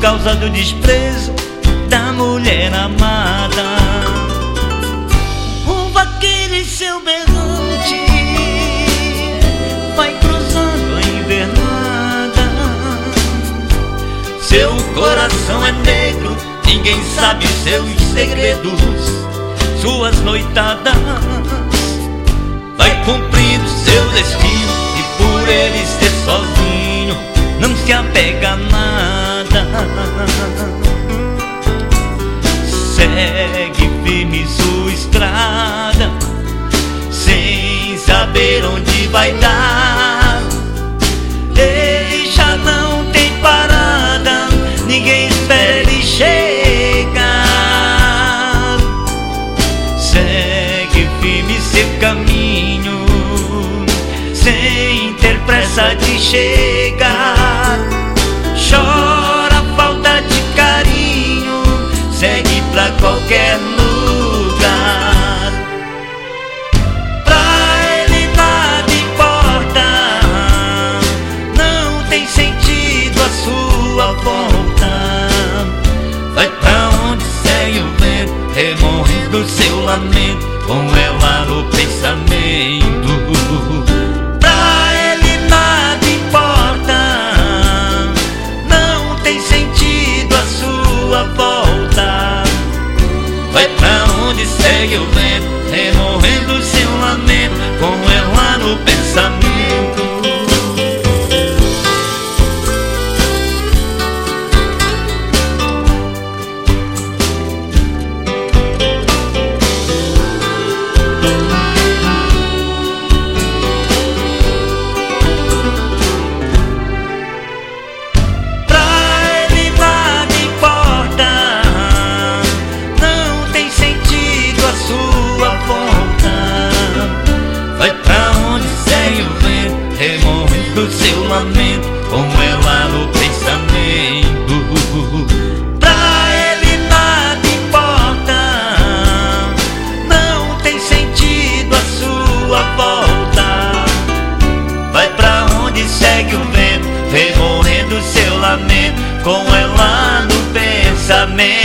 causa do desprezo da mulher amada. O vaqueiro e seu berrante vai cruzando a invernada. Seu coração é negro, ninguém sabe seus segredos, suas noitadas. Vai cumprindo seu destino e por ele ser sozinho não se apega a nada. Segue firme sua estrada, sem saber onde vai dar. Ele já não tem parada, ninguém espera ele chegar. Segue firme seu caminho, sem ter pressa de chegar. Chora a falta de carinho, segue pra qualquer lugar. Pra ele nada importa, não tem sentido a sua volta. Vai pra onde segue o vento, remoendo seu lamento, com ela no pensamento. Pra ele nada importa, não tem sentido a sua volta. Vai pra onde segue o vento, remoendo seu lamento, com ela no pensamento. Remoendo seu lamento, com ela no pensamento. Pra ele nada importa, não tem sentido a sua volta. Vai pra onde segue o vento, remoendo seu lamento, com ela no pensamento.